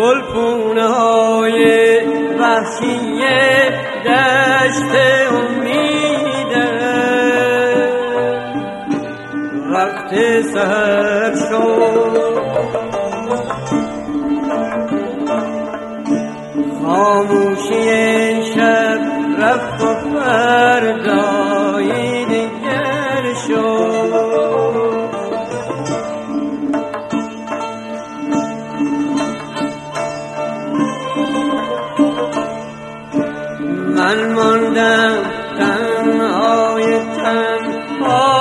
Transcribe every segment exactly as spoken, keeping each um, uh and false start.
گلپونه های وحشی دشت امیده وقت سحر شد خاموشی شب رفت و فردایی دیگر شد من ماندم تنهای تنها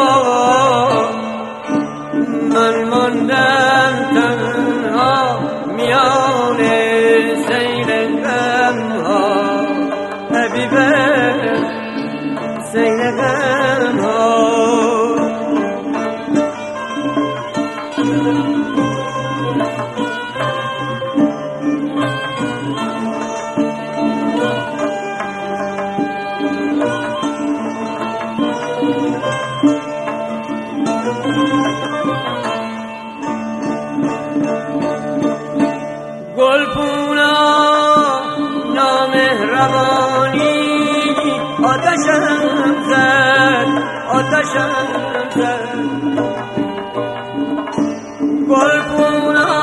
من ماندم تنها میان سیل غمها حبیبه سیل غمها گلپونا نامهربانی آتشم زد آتشم زد گلپونا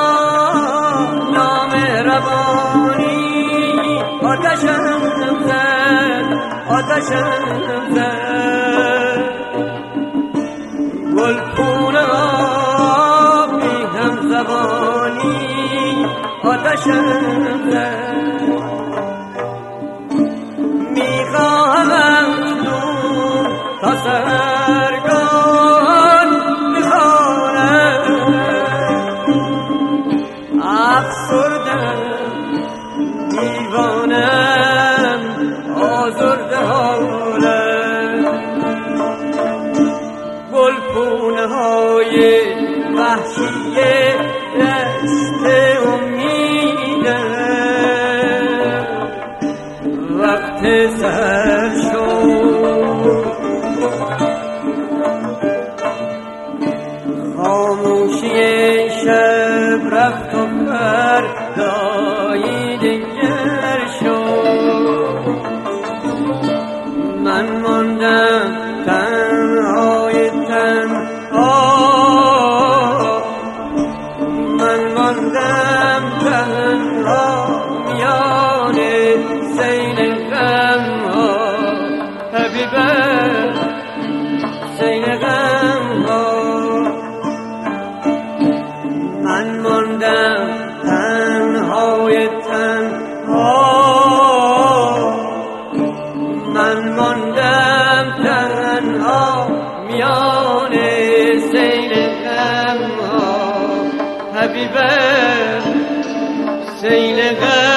نامهربانی آتشم زد آتشم زد گلپونا بی هم زبانی آتشم زد میخواهم اکنون تا سرگان بخوانم افسردم دیوانم آزرده حالم گلپونه های وحشی دشت وقت سحر شد خاموشی شب رفت و فردایی دیگر شد من ماندم تنهای تنها من ماندم تنها میان سیل غمها حبیبه سیل غمها من ماندم تنهای تنها من ماندم تنها میان سیل غمها حبیبه سیل غمها